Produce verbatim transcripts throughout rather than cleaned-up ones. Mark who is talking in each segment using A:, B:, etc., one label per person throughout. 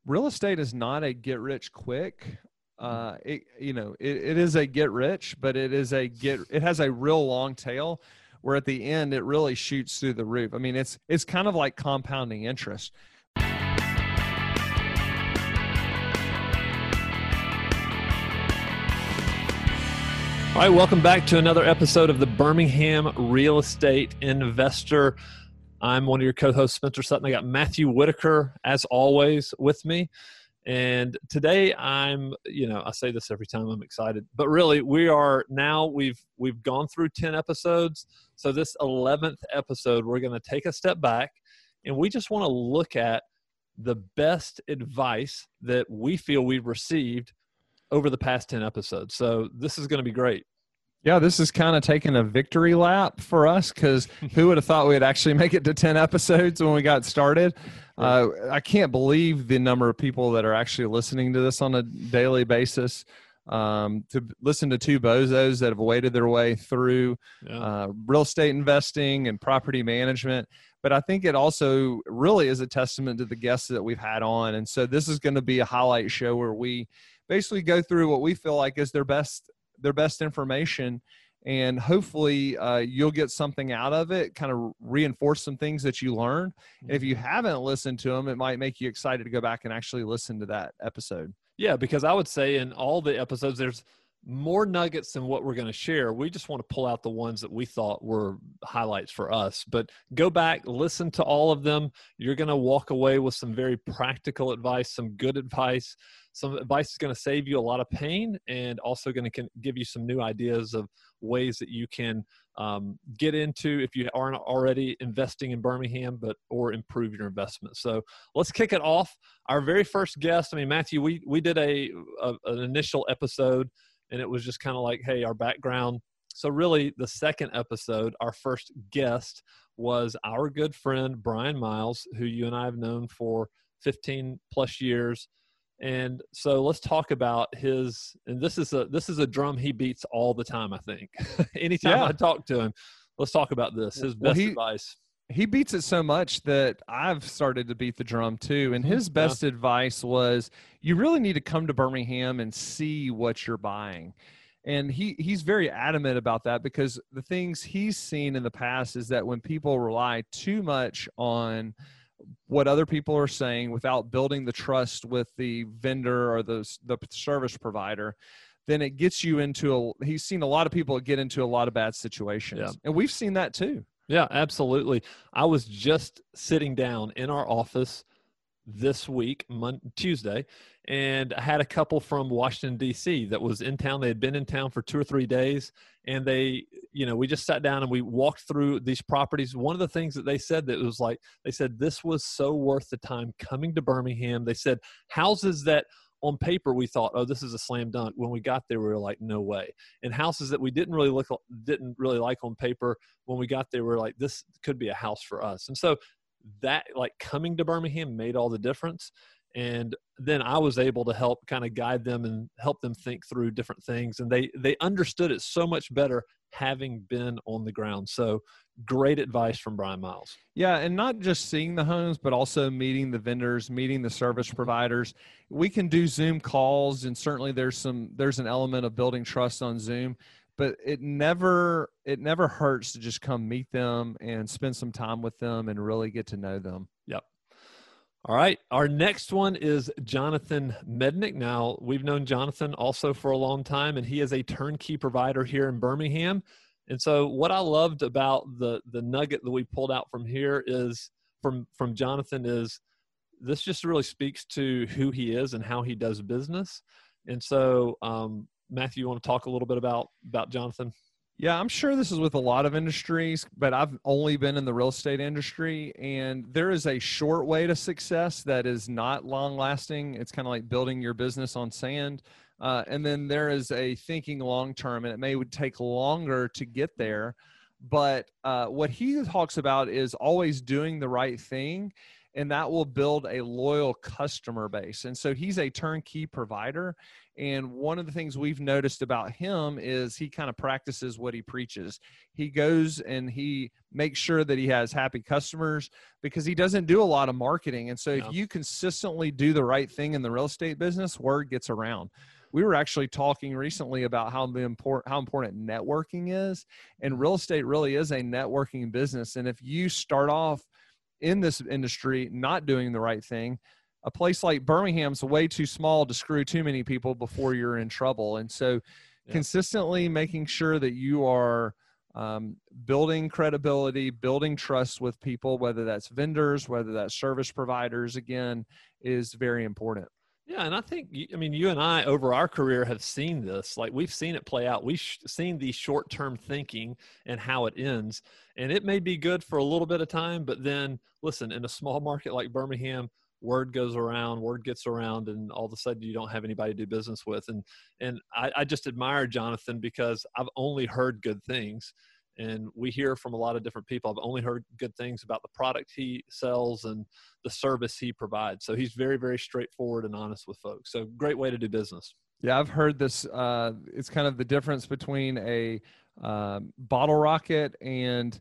A: real estate is not a get rich quick. Uh, it, you know, it, it is a get rich, but it is a get, it has a real long tail where at the end it really shoots through the roof. I mean, it's, it's kind of like compounding interest. All
B: right, welcome back to another episode of the Birmingham Real Estate Investor. I'm one of your co-hosts, Spencer Sutton. I got Matthew Whitaker, as always, with me. And today I'm, you know, I say this every time, I'm excited, but really we are now, we've, we've gone through ten episodes. So this eleventh episode, we're going to take a step back and we just want to look at the best advice that we feel we've received over the past ten episodes. So this is going to be great.
A: Yeah, this is kind of taking a victory lap for us because who would have thought we'd actually make it to ten episodes when we got started? Uh, I can't believe the number of people that are actually listening to this on a daily basis. Um, to listen to two bozos that have waded their way through yeah. uh, real estate investing and property management. But I think it also really is a testament to the guests that we've had on. And so this is going to be a highlight show where we basically go through what we feel like is their best their best information, and hopefully uh, you'll get something out of it, kind of reinforce some things that you learned. And if you haven't listened to them, it might make you excited to go back and actually listen to that episode.
B: Yeah, because I would say in all the episodes, there's more nuggets than what we're going to share. We just want to pull out the ones that we thought were highlights for us. But go back, listen to all of them. You're going to walk away with some very practical advice, some good advice. Some advice is going to save you a lot of pain and also going to give you some new ideas of ways that you can um, get into if you aren't already investing in Birmingham, but or improve your investment. So let's kick it off. Our very first guest, I mean, Matthew, we we did a, a an initial episode, and it was just kind of like, hey, our background. So really, the second episode, our first guest was our good friend Brian Miles, who you and I have known for fifteen plus years. And so let's talk about his, and this is a, this is a drum he beats all the time, I think. Anytime yeah. I talk to him, let's talk about this, his best well, he, advice.
A: He beats it so much that I've started to beat the drum too. And his best yeah. advice was, you really need to come to Birmingham and see what you're buying. And he, he's very adamant about that because the things he's seen in the past is that when people rely too much on what other people are saying without building the trust with the vendor or the, the service provider, then it gets you into a, he's seen a lot of people get into a lot of bad situations. Yeah. And we've seen that too.
B: Yeah, absolutely. I was just sitting down in our office this week, Monday, Tuesday, and I had a couple from Washington, D C that was in town. They had been in town for two or three days, and they, you know, we just sat down and we walked through these properties. One of the things that they said that was like, they said, this was so worth the time coming to Birmingham. They said houses that on paper we thought, oh, this is a slam dunk. When we got there, we were like, no way. And houses that we didn't really look, didn't really like on paper, when we got there, we were like, this could be a house for us. And so that, like, coming to Birmingham made all the difference. And then I was able to help kind of guide them and help them think through different things. And they, they understood it so much better having been on the ground. So great advice from Brian Miles.
A: Yeah. And not just seeing the homes, but also meeting the vendors, meeting the service providers. We can do Zoom calls, and certainly there's some, there's an element of building trust on Zoom, but it never, it never hurts to just come meet them and spend some time with them and really get to know them.
B: Yep. All right. Our next one is Jonathan Mednick. Now, we've known Jonathan also for a long time, and he is a turnkey provider here in Birmingham. And so what I loved about the the nugget that we pulled out from here is from, from Jonathan is this just really speaks to who he is and how he does business. And so, um, Matthew, you want to talk a little bit about, about Jonathan?
A: Yeah, I'm sure this is with a lot of industries, but I've only been in the real estate industry, and there is a short way to success that is not long lasting. It's kind of like building your business on sand. Uh, and then there is a thinking long term, and it may would take longer to get there. But uh, what he talks about is always doing the right thing. and that will build a loyal customer base. And so he's a turnkey provider. And one of the things we've noticed about him is he kind of practices what he preaches. He goes and he makes sure that he has happy customers because he doesn't do a lot of marketing. And so
B: Yeah.
A: if you consistently do the right thing in the real estate business, word gets around. We were actually talking recently about how important, how important networking is. And real estate really is a networking business. And if you start off in this industry not doing the right thing, a place like Birmingham's way too small to screw too many people before you're in trouble. And so
B: Yeah.
A: consistently making sure that you are um, building credibility, building trust with people, whether that's vendors, whether that's service providers, again, is very important.
B: Yeah, and I think, you- I mean, you and I over our career have seen this. Like, we've seen it play out. We've sh- seen the short-term thinking and how it ends. And it may be good for a little bit of time, but then, listen, in a small market like Birmingham, word goes around, word gets around, and all of a sudden you don't have anybody to do business with. And and I, I just admire Jonathan because I've only heard good things. And we hear from a lot of different people. I've only heard good things about the product he sells and the service he provides. So he's very, very straightforward and honest with folks. So great way to do business.
A: Yeah, I've heard this. Uh, it's kind of the difference between a um, bottle rocket and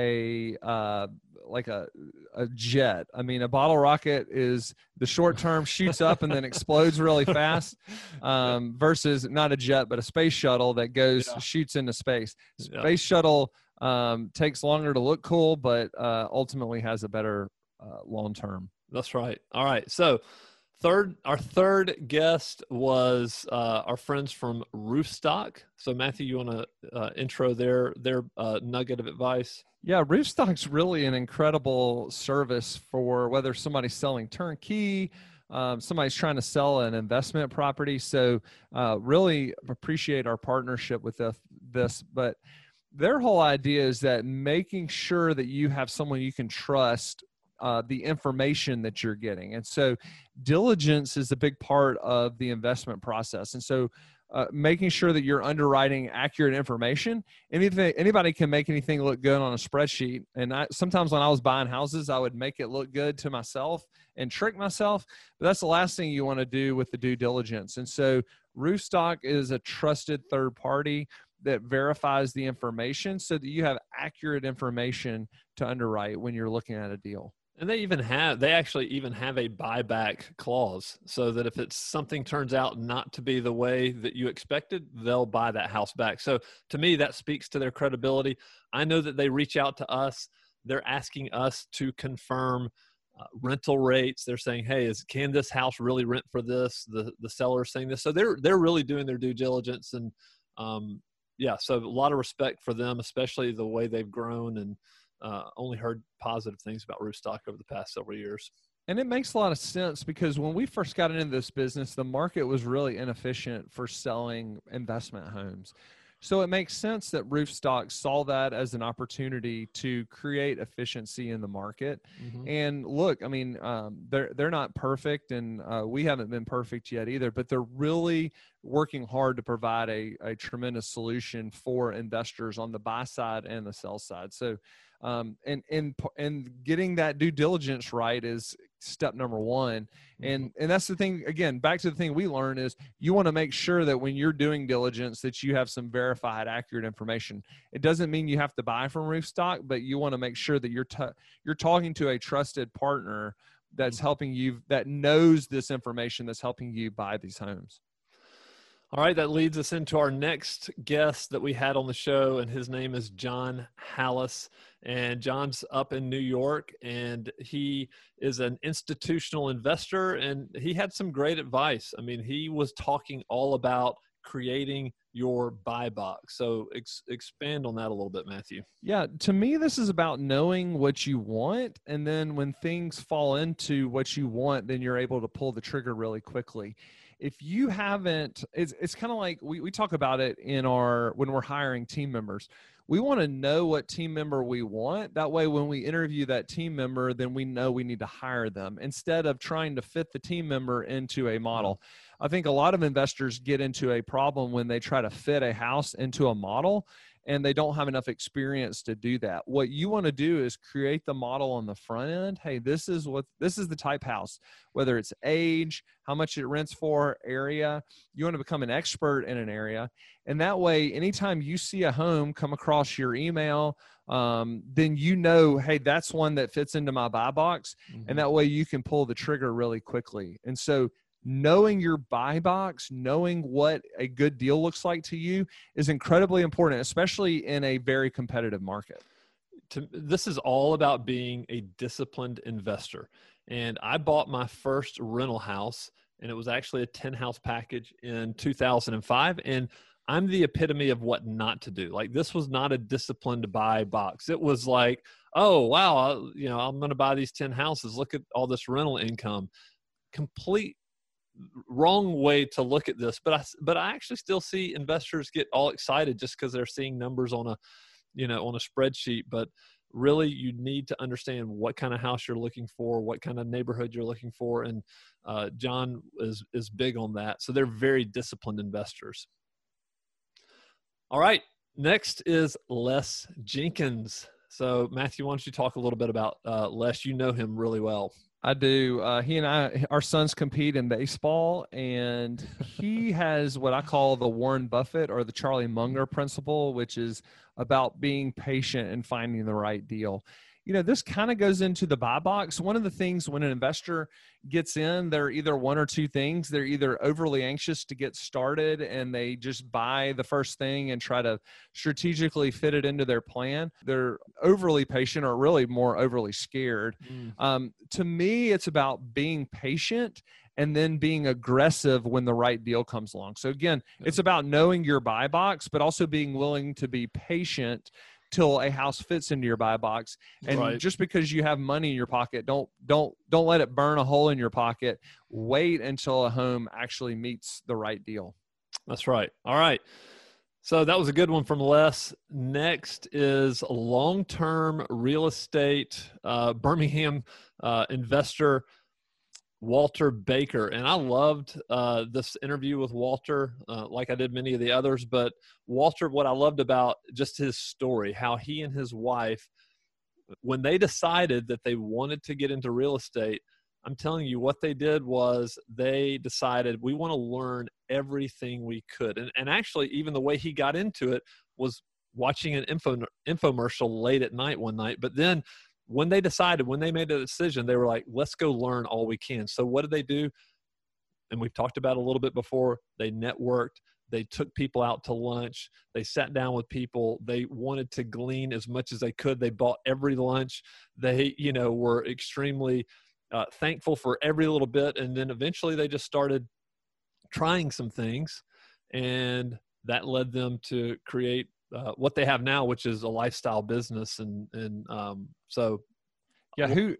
A: a uh, like a, a jet. I mean, a bottle rocket is the short term shoots up and then explodes really fast um, versus not a jet, but a space shuttle that goes,
B: Yeah.
A: shoots into space.
B: Yeah.
A: Space shuttle um, takes longer to look cool, but uh, ultimately has a better uh, long term.
B: That's right. All right. So third, our third guest was uh, our friends from Roofstock. So Matthew, you want to uh, intro their, their uh, nugget of advice?
A: Yeah, Roofstock's really an incredible service for whether somebody's selling turnkey, um, somebody's trying to sell an investment property. So uh, really appreciate our partnership with this, this. But their whole idea is that making sure that you have someone you can trust uh, the information that you're getting. And so diligence is a big part of the investment process. And so Uh, making sure that you're underwriting accurate information. Anything, anybody can make anything look good on a spreadsheet. And I, sometimes when I was buying houses, I would make it look good to myself and trick myself. But that's the last thing you want to do with the due diligence. And so Roofstock is a trusted third party that verifies the information so that you have accurate information to underwrite when you're looking at a deal.
B: And they even have, they actually even have a buyback clause so that if it's something turns out not to be the way that you expected, they'll buy that house back. So to me, that speaks to their credibility. I know that they reach out to us. They're asking us to confirm uh, rental rates. They're saying, hey, is, can this house really rent for this? The, the seller is saying this. So they're, they're really doing their due diligence. And um, yeah, so a lot of respect for them, especially the way they've grown, and Uh, only heard positive things about Roofstock over the past several years.
A: And it makes a lot of sense because when we first got into this business, the market was really inefficient for selling investment homes. So it makes sense that Roofstock saw that as an opportunity to create efficiency in the market.
B: Mm-hmm.
A: And look, I mean, um, they're they're not perfect, and uh, we haven't been perfect yet either. But they're really working hard to provide a a tremendous solution for investors on the buy side and the sell side. So, um, and and and getting that due diligence right is step number one. And and that's the thing, again, back to the thing we learned is you want to make sure that when you're doing diligence that you have some verified, accurate information. It doesn't mean you have to buy from Roofstock, but you want to make sure that you're t- you're talking to a trusted partner that's helping you, that knows this information, that's helping you buy these homes.
B: All right, that leads us into our next guest that we had on the show, and his name is John Hallis. And John's up in New York, and he is an institutional investor, and he had some great advice. I mean, he was talking all about creating your buy box. So ex- expand on that a little bit, Matthew.
A: Yeah, to me, this is about knowing what you want. And then when things fall into what you want, then you're able to pull the trigger really quickly. If you haven't, it's, it's kind of like we, we talk about it in our, when we're hiring team members, we want to know what team member we want. That way, when we interview that team member, then we know we need to hire them instead of trying to fit the team member into a model. I think a lot of investors get into a problem when they try to fit a house into a model. and they don't have enough experience to do that. What you want to do is create the model on the front end. Hey, this is what, this is the type house, whether it's age, how much it rents for, area. You want to become an expert in an area. And that way, anytime you see a home come across your email, um, then you know, hey, that's one that fits into my buy box. Mm-hmm. And that way you can pull the trigger really quickly. And so knowing your buy box, knowing what a good deal looks like to you is incredibly important, especially in a very competitive market.
B: To, this is all about being a disciplined investor. And I bought my first rental house, and it was actually a ten house package in two thousand five. And I'm the epitome of what not to do. Like, this was not a disciplined buy box. It was like, oh, wow, I, you know, I'm going to buy these ten houses. Look at all this rental income. Complete wrong way to look at this. But I, but I actually still see investors get all excited just because they're seeing numbers on a, you know, on a spreadsheet. But really, you need to understand what kind of house you're looking for, what kind of neighborhood you're looking for. And uh, John is, is big on that. So they're very disciplined investors. All right. Next is Les Jenkins. So Matthew, why don't you talk a little bit about uh, Les? You know him really well.
A: I do. Uh, he and I, our sons compete in baseball, and he has what I call the Warren Buffett or the Charlie Munger principle, which is about being patient and finding the right deal. You know, this kind of goes into the buy box. One of the things when an investor gets in, they're either one or two things. They're either overly anxious to get started and they just buy the first thing and try to strategically fit it into their plan. They're overly patient or really more overly scared. Mm. Um, to me, it's about being patient and then being aggressive when the right deal comes along. So again, yeah. It's about knowing your buy box, but also being willing to be patient till a house fits into your buy box. And right. Just because you have money in your pocket, don't don't don't let it burn a hole in your pocket. Wait until a home actually meets the right deal.
B: That's right. All right. So that was a good one from Les. Next is long-term real estate uh, Birmingham uh, investor Walter Baker. And I loved uh, this interview with Walter, uh, like I did many of the others. But Walter, what I loved about just his story, how he and his wife, when they decided that they wanted to get into real estate, I'm telling you, what they did was they decided we want to learn everything we could. And, and actually, even the way he got into it was watching an info, infomercial late at night one night. But then when they decided, when they made a decision, they were like, let's go learn all we can. So what did they do? And we've talked about it a little bit before. They networked. They took people out to lunch. They sat down with people. They wanted to glean as much as they could. They bought every lunch. They, you know, were extremely uh, thankful for every little bit. And then eventually they just started trying some things. And that led them to create Uh, what they have now, which is a lifestyle business. And, and um, so,
A: yeah, who,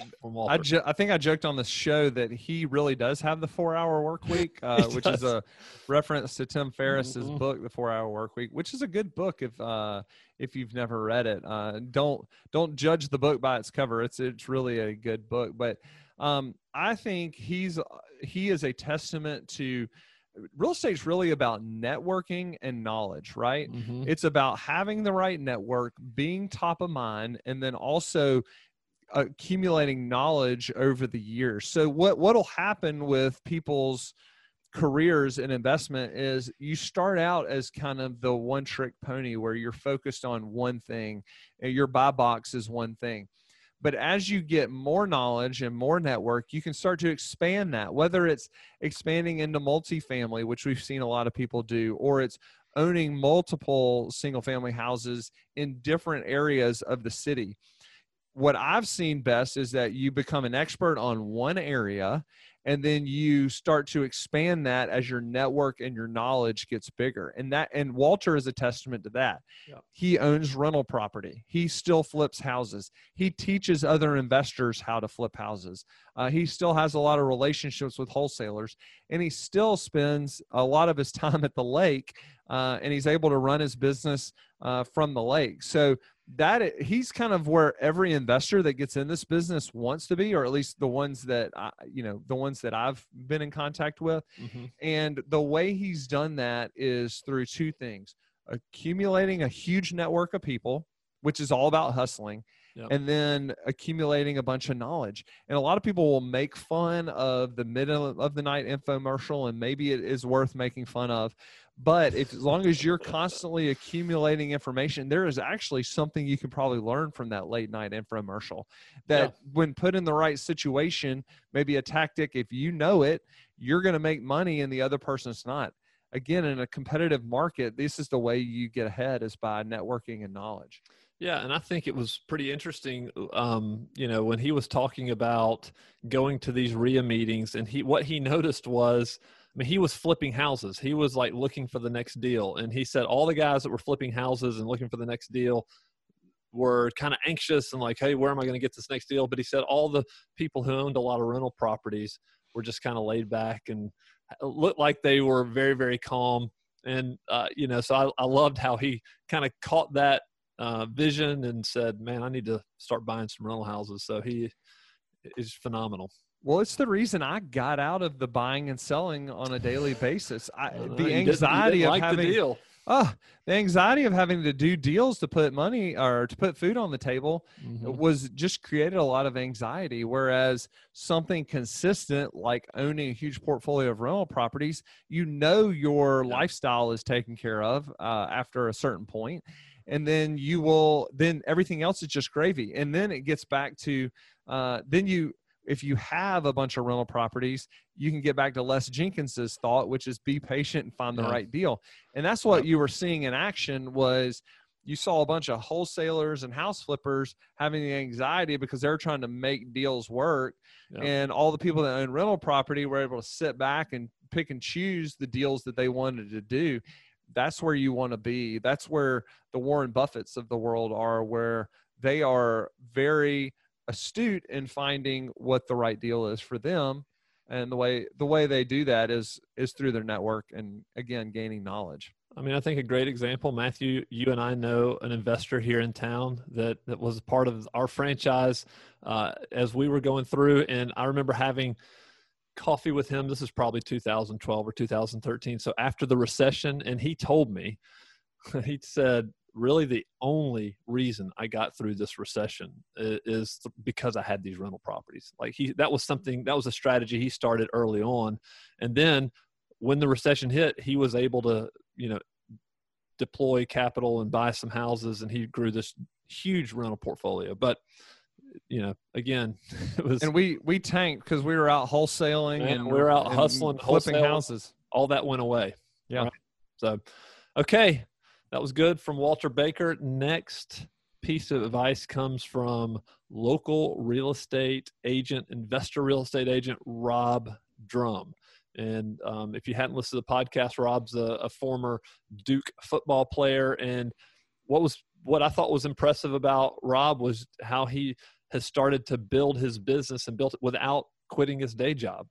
A: I, ju- I think I joked on the show that he really does have the four hour work week, uh, which does. is a reference to Tim Ferriss's mm-hmm. book, The Four Hour Work Week, which is a good book. If, uh, if you've never read it, uh, don't, don't judge the book by its cover. It's, it's really a good book, but um, I think he's, he is a testament to real estate's really about networking and knowledge, right? Mm-hmm. It's about having the right network, being top of mind, and then also accumulating knowledge over the years. So what, what'll happen with people's careers in investment is you start out as kind of the one trick pony where you're focused on one thing and your buy box is one thing. But as you get more knowledge and more network, you can start to expand that, whether it's expanding into multifamily, which we've seen a lot of people do, or it's owning multiple single family houses in different areas of the city. What I've seen best is that you become an expert on one area, and then you start to expand that as your network and your knowledge gets bigger. And that, and Walter is a testament to that. Yeah. He owns rental property. He still flips houses. He teaches other investors how to flip houses. Uh, he still has a lot of relationships with wholesalers, and he still spends a lot of his time at the lake, uh, and he's able to run his business uh, from the lake. So that he's kind of where every investor that gets in this business wants to be, or at least the ones that I, you know, the ones that I've been in contact with. Mm-hmm. And the way he's done that is through two things: accumulating a huge network of people, which is all about hustling, yep. and then accumulating a bunch of knowledge. And a lot of people will make fun of the middle of the night infomercial, and maybe it is worth making fun of. But if, as long as you're constantly accumulating information, there is actually something you can probably learn from that late night infomercial that yeah. when put in the right situation, maybe a tactic, if you know it, you're going to make money and the other person's not. Again, in a competitive market, this is the way you get ahead, is by networking and knowledge.
B: Yeah, and I think it was pretty interesting, um, you know, when he was talking about going to these R I A meetings, and he what he noticed was, I mean, he was flipping houses. He was like looking for the next deal. And he said all the guys that were flipping houses and looking for the next deal were kind of anxious and like, hey, where am I going to get this next deal? But he said all the people who owned a lot of rental properties were just kind of laid back and looked like they were very, very calm. And, uh, you know, so I, I loved how he kind of caught that uh, vision and said, man, I need to start buying some rental houses. So he is phenomenal.
A: Well, it's the reason I got out of the buying and selling on a daily basis. I, uh, the
B: you
A: anxiety
B: didn't, you didn't
A: of
B: like
A: having
B: the deal.
A: Oh, the anxiety of having to do deals to put money or to put food on the table mm-hmm. was just created a lot of anxiety. Whereas something consistent like owning a huge portfolio of rental properties, you know your yeah. lifestyle is taken care of uh, after a certain point. And then you will, then everything else is just gravy. And then it gets back to, uh, then you, if you have a bunch of rental properties, you can get back to Les Jenkins's thought, which is be patient and find the yeah. right deal. And that's what yep. you were seeing in action was you saw a bunch of wholesalers and house flippers having the anxiety because they're trying to make deals work. Yep. And all the people that own rental property were able to sit back and pick and choose the deals that they wanted to do. That's where you want to be. That's where the Warren Buffetts of the world are, where they are very astute in finding what the right deal is for them. And the way the way they do that is is through their network and, again, gaining knowledge.
B: I mean, I think a great example, Matthew, you and I know an investor here in town that, that was part of our franchise uh, as we were going through. And I remember having coffee with him. This is probably two thousand twelve or two thousand thirteen. So after the recession, and he told me, he said, really the only reason I got through this recession is because I had these rental properties. Like he, that was something, that was a strategy he started early on. And then when the recession hit, he was able to, you know, deploy capital and buy some houses, and he grew this huge rental portfolio. But, you know, again, it was,
A: and we, we tanked because we were out wholesaling
B: man,
A: and
B: we were out
A: and
B: hustling,
A: flipping houses.
B: All that went away.
A: Yeah.
B: Right? So, okay. That was good from Walter Baker. Next piece of advice comes from local real estate agent, investor real estate agent, Rob Drum. And um, if you hadn't listened to the podcast, Rob's a, a former Duke football player. And what was what I thought was impressive about Rob was how he has started to build his business and built it without quitting his day job.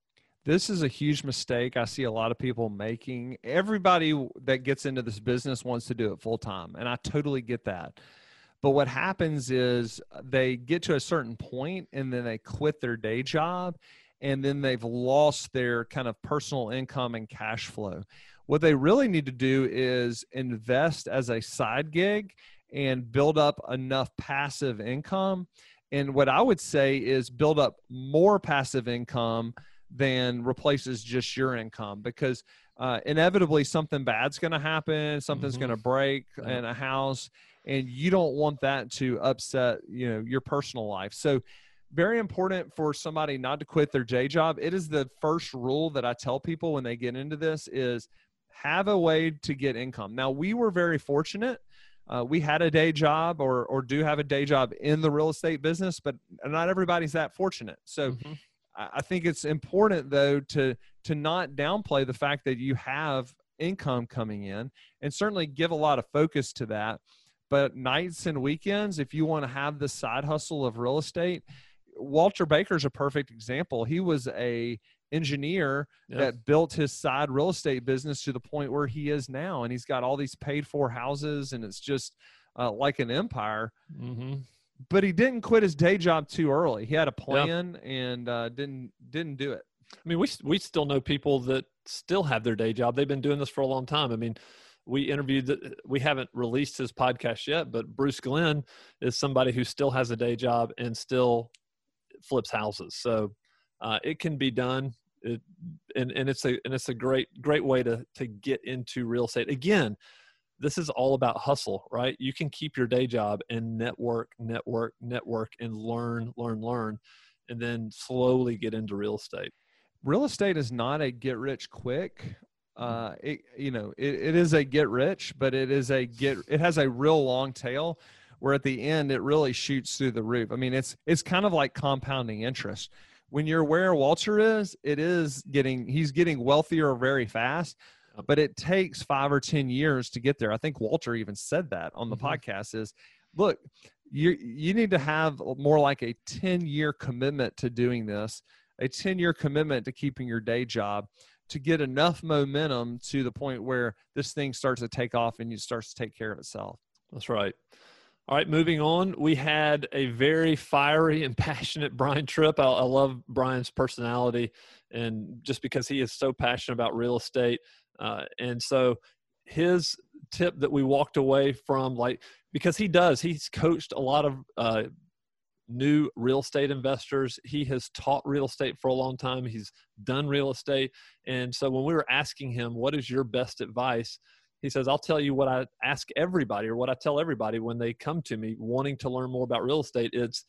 A: This is a huge mistake I see a lot of people making. Everybody that gets into this business wants to do it full time, and I totally get that. But what happens is they get to a certain point and then they quit their day job, and then they've lost their kind of personal income and cash flow. What they really need to do is invest as a side gig and build up enough passive income. And what I would say is build up more passive income than replaces just your income, because uh, inevitably something bad's going to happen. Something's mm-hmm. going to break yeah. in a house, and you don't want that to upset, you know, your personal life. So very important for somebody not to quit their day job. It is the first rule that I tell people when they get into this is have a way to get income. Now, we were very fortunate. Uh, we had a day job or, or do have a day job in the real estate business, but not everybody's that fortunate. So mm-hmm. I think it's important, though, to to not downplay the fact that you have income coming in, and certainly give a lot of focus to that. But nights and weekends, if you want to have the side hustle of real estate, Walter Baker's a perfect example. He was a engineer yep. that built his side real estate business to the point where he is now, and he's got all these paid for houses, and it's just uh, like an empire.
B: Mm-hmm.
A: But he didn't quit his day job too early. He had a plan yeah. and uh, didn't didn't do it.
B: I mean, we we still know people that still have their day job. They've been doing this for a long time. I mean, we interviewed, the, we haven't released his podcast yet, but Bruce Glenn is somebody who still has a day job and still flips houses. So uh, it can be done. It, and, and it's a, and it's a great, great way to, to get into real estate. Again, this is all about hustle, right? You can keep your day job and network, network, network, and learn, learn, learn, and then slowly get into real estate.
A: Real estate is not a get rich quick. Uh, it, you know, it, it is a get rich, but it is a get, it has a real long tail where at the end it really shoots through the roof. I mean, it's, it's kind of like compounding interest. When you're where Walter is, it is getting, he's getting wealthier very fast, but it takes five or ten years to get there. I think Walter even said that on the mm-hmm. podcast is, look, you, you need to have more like a ten year commitment to doing this, a ten year commitment to keeping your day job to get enough momentum to the point where this thing starts to take off and it starts to take care of itself.
B: That's right. All right, moving on. We had a very fiery and passionate Brian Tripp. I, I love Brian's personality, and just because he is so passionate about real estate. Uh, and so his tip that we walked away from, like, because he does, he's coached a lot of uh, new real estate investors. He has taught real estate for a long time. He's done real estate. And so when we were asking him, what is your best advice? He says, I'll tell you what I ask everybody, or what I tell everybody when they come to me wanting to learn more about real estate. It's,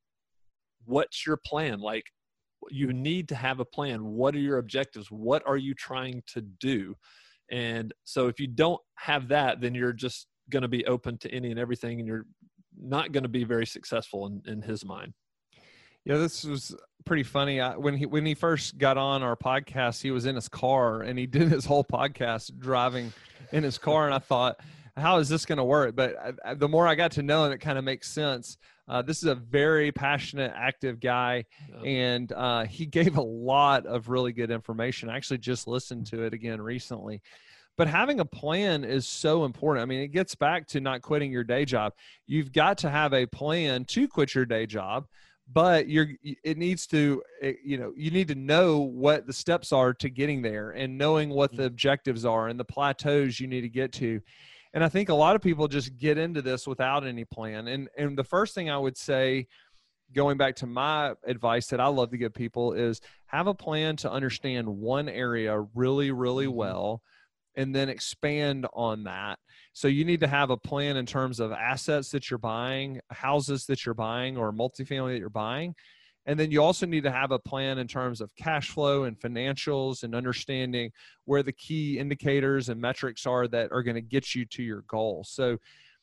B: what's your plan? Like, you need to have a plan. What are your objectives? What are you trying to do? And so if you don't have that, then you're just going to be open to any and everything, and you're not going to be very successful in, in his mind.
A: Yeah, this was pretty funny. I, when he when he first got on our podcast, he was in his car and he did his whole podcast driving in his car. And I thought, how is this going to work? But I, I, the more I got to know him, it kind of makes sense. Uh, this is a very passionate, active guy, yeah. and uh, he gave a lot of really good information. I actually just listened to it again recently. But having a plan is so important. I mean, it gets back to not quitting your day job. You've got to have a plan to quit your day job, but you're, it needs to, it, you know, you need to know what the steps are to getting there, and knowing what the objectives are and the plateaus you need to get to. And I think a lot of people just get into this without any plan. And, and the first thing I would say, going back to my advice that I love to give people, is have a plan to understand one area really, really well, and then expand on that. So you need to have a plan in terms of assets that you're buying, houses that you're buying, or multifamily that you're buying. And then you also need to have a plan in terms of cash flow and financials, and understanding where the key indicators and metrics are that are going to get you to your goal. So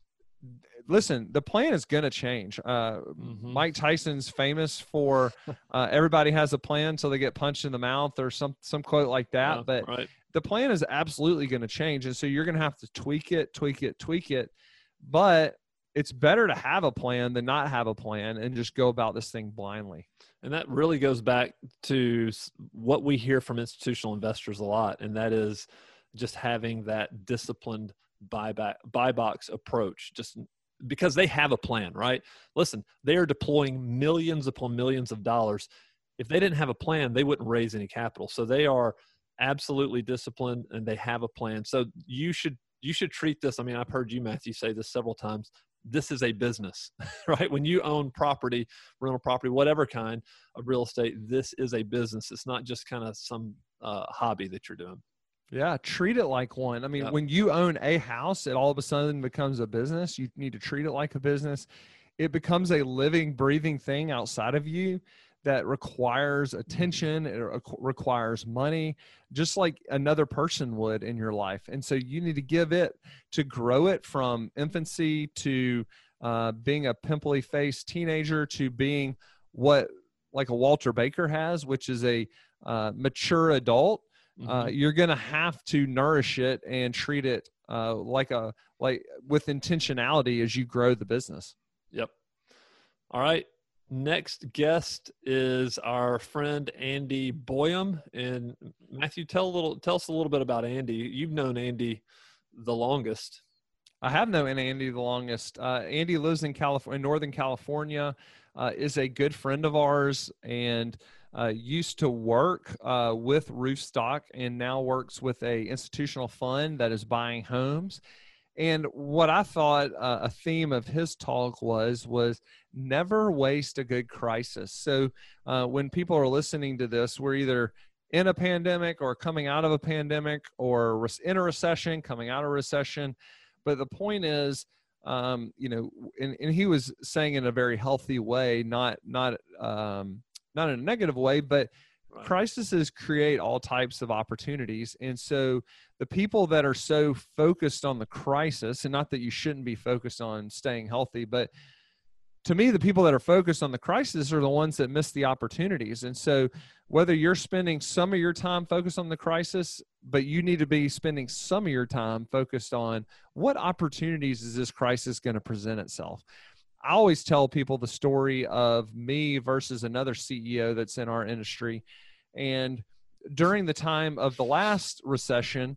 A: listen, the plan is going to change. Uh, mm-hmm. Mike Tyson's famous for uh, everybody has a plan till they get punched in the mouth, or some, some quote like that. Yeah, but right. The plan is absolutely going to change. And so you're going to have to tweak it, tweak it, tweak it. But it's better to have a plan than not have a plan and just go about this thing blindly.
B: And that really goes back to what we hear from institutional investors a lot. And that is just having that disciplined buyback, buy box approach, just because they have a plan, right? Listen, they are deploying millions upon millions of dollars. If they didn't have a plan, they wouldn't raise any capital. So they are absolutely disciplined, and they have a plan. So you should, you should treat this. I mean, I've heard you, Matthew, say this several times. This is a business, right? When you own property, rental property, whatever kind of real estate, this is a business. It's not just kind of some uh, hobby that you're doing.
A: Yeah, treat it like one. I mean, yep. When you own a house, it all of a sudden becomes a business. You need to treat it like a business. It becomes a living, breathing thing outside of you that requires attention. It requires money, just like another person would in your life. And so you need to give it, to grow it from infancy to uh, being a pimply faced teenager, to being what like a Walter Baker has, which is a uh, mature adult. Mm-hmm. Uh, you're going to have to nourish it and treat it uh, like a, like with intentionality as you grow the business.
B: Yep. All right. Next guest is our friend Andy Boyum. And Matthew, tell a little, tell us a little bit about Andy. You've known Andy the longest.
A: I have known Andy the longest. Uh, Andy lives in California, Northern California, uh, is a good friend of ours. And uh, used to work uh, with Roofstock and now works with a institutional fund that is buying homes. And what I thought uh, a theme of his talk was, was never waste a good crisis. So uh, when people are listening to this, we're either in a pandemic or coming out of a pandemic or in a recession, coming out of a recession. But the point is, um, you know, and, and he was saying in a very healthy way, not, not, um, not in a negative way, but right. Crises create all types of opportunities. And so the people that are so focused on the crisis, and not that you shouldn't be focused on staying healthy, but to me, the people that are focused on the crisis are the ones that miss the opportunities. And so whether you're spending some of your time focused on the crisis, but you need to be spending some of your time focused on what opportunities is this crisis going to present itself. I always tell people the story of me versus another C E O that's in our industry. And during the time of the last recession,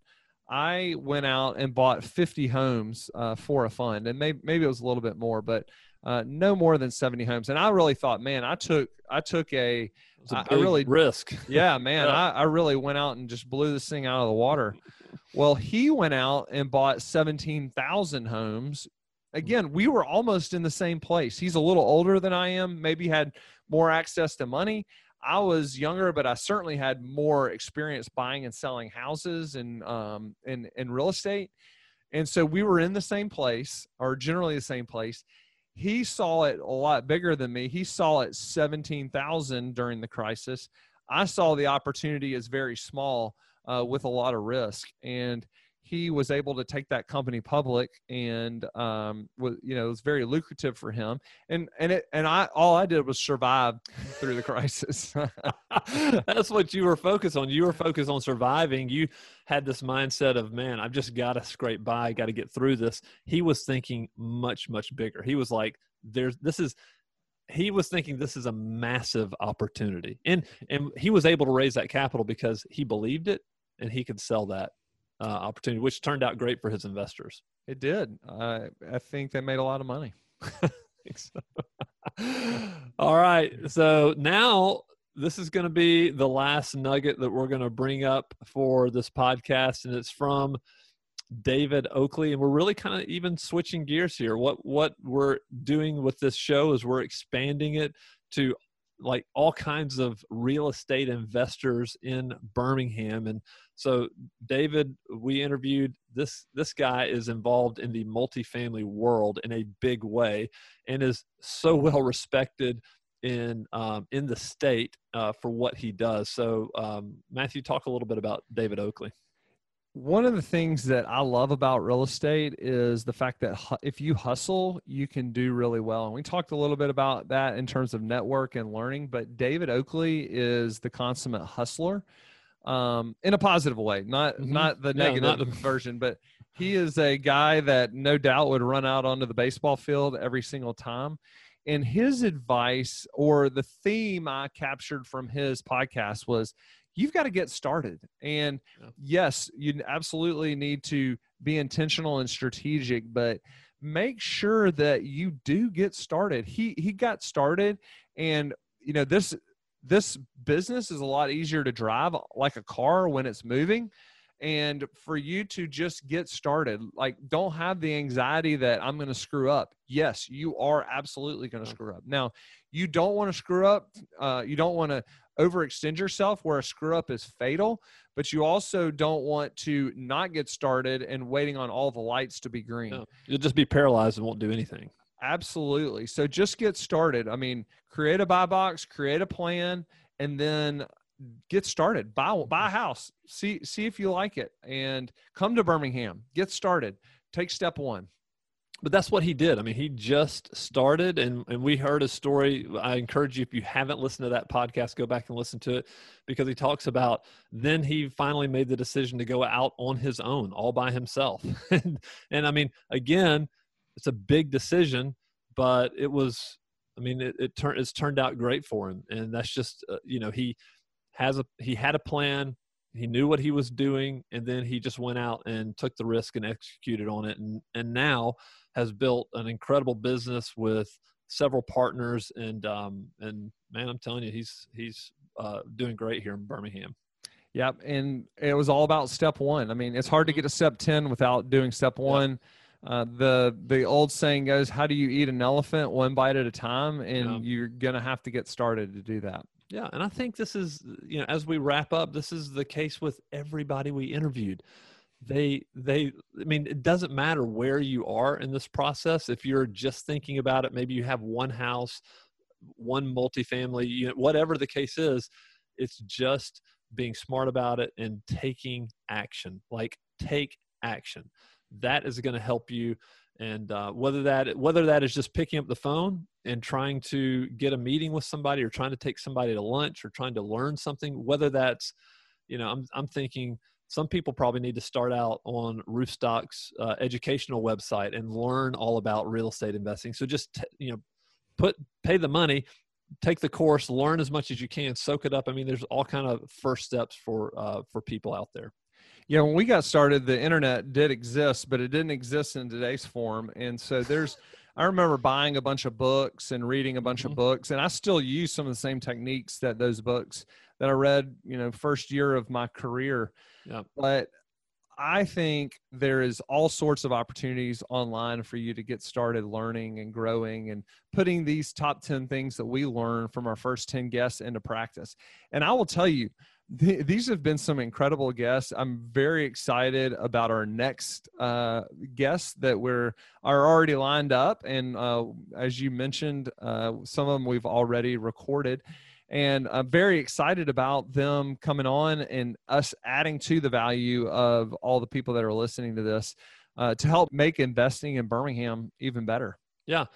A: I went out and bought fifty homes uh, for a fund. And maybe, maybe it was a little bit more, but uh, no more than seventy homes. And I really thought, man, I took, I took a,
B: a
A: I, I really
B: risk.
A: Yeah, man,
B: yeah.
A: I, I really went out and just blew this thing out of the water. Well, he went out and bought seventeen thousand homes. Again, we were almost in the same place. He's a little older than I am, maybe had more access to money. I was younger, but I certainly had more experience buying and selling houses and um, in, in real estate. And so we were in the same place, or generally the same place. He saw it a lot bigger than me. He saw it seventeen thousand during the crisis. I saw the opportunity as very small uh, with a lot of risk. And he was able to take that company public, and um, was, you know, it was very lucrative for him. And and it and I all I did was survive through the crisis.
B: That's what you were focused on. You were focused on surviving. You had this mindset of, man, I've just got to scrape by, got to get through this. He was thinking much, much bigger. He was like, "There's this is." He was thinking this is a massive opportunity, and and he was able to raise that capital because he believed it, and he could sell that Uh, opportunity, which turned out great for his investors.
A: It did. Uh, I think they made a lot of money.
B: so. All right. So now this is going to be the last nugget that we're going to bring up for this podcast, and it's from David Oakley. And we're really kind of even switching gears here. What what we're doing with this show is we're expanding it to like all kinds of real estate investors in Birmingham. And so David, we interviewed this, this guy is involved in the multifamily world in a big way and is so well respected in, um, in the state uh, for what he does. So um, Matthew, talk a little bit about David Oakley.
A: One of the things that I love about real estate is the fact that hu- if you hustle, you can do really well. And we talked a little bit about that in terms of network and learning, but David Oakley is the consummate hustler um, in a positive way, not, mm-hmm. not the negative yeah, not the- version, but he is a guy that no doubt would run out onto the baseball field every single time. And his advice, or the theme I captured from his podcast, was you've got to get started. And yes, you absolutely need to be intentional and strategic, but make sure that you do get started. He he got started, and you know, this this business is a lot easier to drive like a car when it's moving. And for you to just get started, like, don't have the anxiety that I'm going to screw up. Yes, you are absolutely going to screw up. Now, you don't want to screw up. Uh, you don't want to overextend yourself where a screw up is fatal, but you also don't want to not get started and waiting on all the lights to be green. No,
B: you'll just be paralyzed and won't do anything.
A: Absolutely. So just get started. I mean, create a buy box, create a plan, and then get started. Buy, buy a house. See, see if you like it, and come to Birmingham. Get started. Take step one.
B: But that's what he did. I mean, he just started, and, and we heard his story. I encourage you, if you haven't listened to that podcast, go back and listen to it, because he talks about then he finally made the decision to go out on his own, all by himself. and, and I mean, again, it's a big decision, but it was, I mean, it, it turned, it's turned out great for him. And that's just, uh, you know, he has a, he had a plan. He knew what he was doing, and then he just went out and took the risk and executed on it. And, and now has built an incredible business with several partners. And, um, and man, I'm telling you, he's, he's uh, doing great here in Birmingham.
A: Yep. And it was all about step one. I mean, it's hard to get to step ten without doing step one. Yep. Uh, the, the old saying goes, how do you eat an elephant? One bite at a time. And yeah. you're going to have to get started to do that.
B: Yeah. And I think this is, you know, as we wrap up, this is the case with everybody we interviewed. They, they, I mean, it doesn't matter where you are in this process. If you're just thinking about it, maybe you have one house, one multifamily unit, whatever the case is, it's just being smart about it and taking action. Like, take action. That is going to help you. And uh, whether that whether that is just picking up the phone and trying to get a meeting with somebody, or trying to take somebody to lunch, or trying to learn something, whether that's, you know, I'm I'm thinking some people probably need to start out on Roofstock's uh, educational website and learn all about real estate investing. So just t- you know, put pay the money, take the course, learn as much as you can, soak it up. I mean, there's all kind of first steps for uh, for people out there.
A: Yeah, when we got started, the internet did exist, but it didn't exist in today's form. And so there's, I remember buying a bunch of books and reading a bunch mm-hmm. of books, and I still use some of the same techniques that those books that I read, you know, first year of my career.
B: Yeah.
A: But I think there is all sorts of opportunities online for you to get started learning and growing and putting these top ten things that we learned from our first ten guests into practice. And I will tell you, th- these have been some incredible guests. I'm very excited about our next uh, guests that we're are already lined up. And uh, as you mentioned, uh, some of them we've already recorded. And I'm very excited about them coming on and us adding to the value of all the people that are listening to this uh, to help make investing in Birmingham even better.
B: Yeah.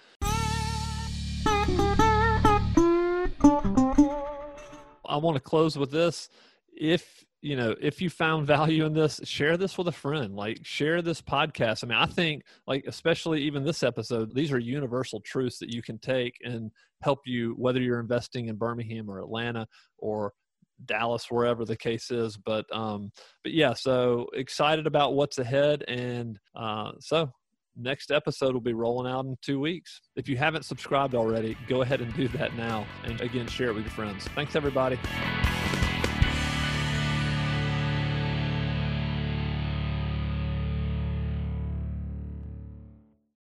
B: I want to close with this. If, you know, if you found value in this, share this with a friend, like share this podcast. I mean, I think, like, especially even this episode, these are universal truths that you can take and help you, whether you're investing in Birmingham or Atlanta or Dallas, wherever the case is. But, um, but yeah, so excited about what's ahead. And uh, so next episode will be rolling out in two weeks. If you haven't subscribed already, go ahead and do that now. And again, share it with your friends. Thanks, everybody.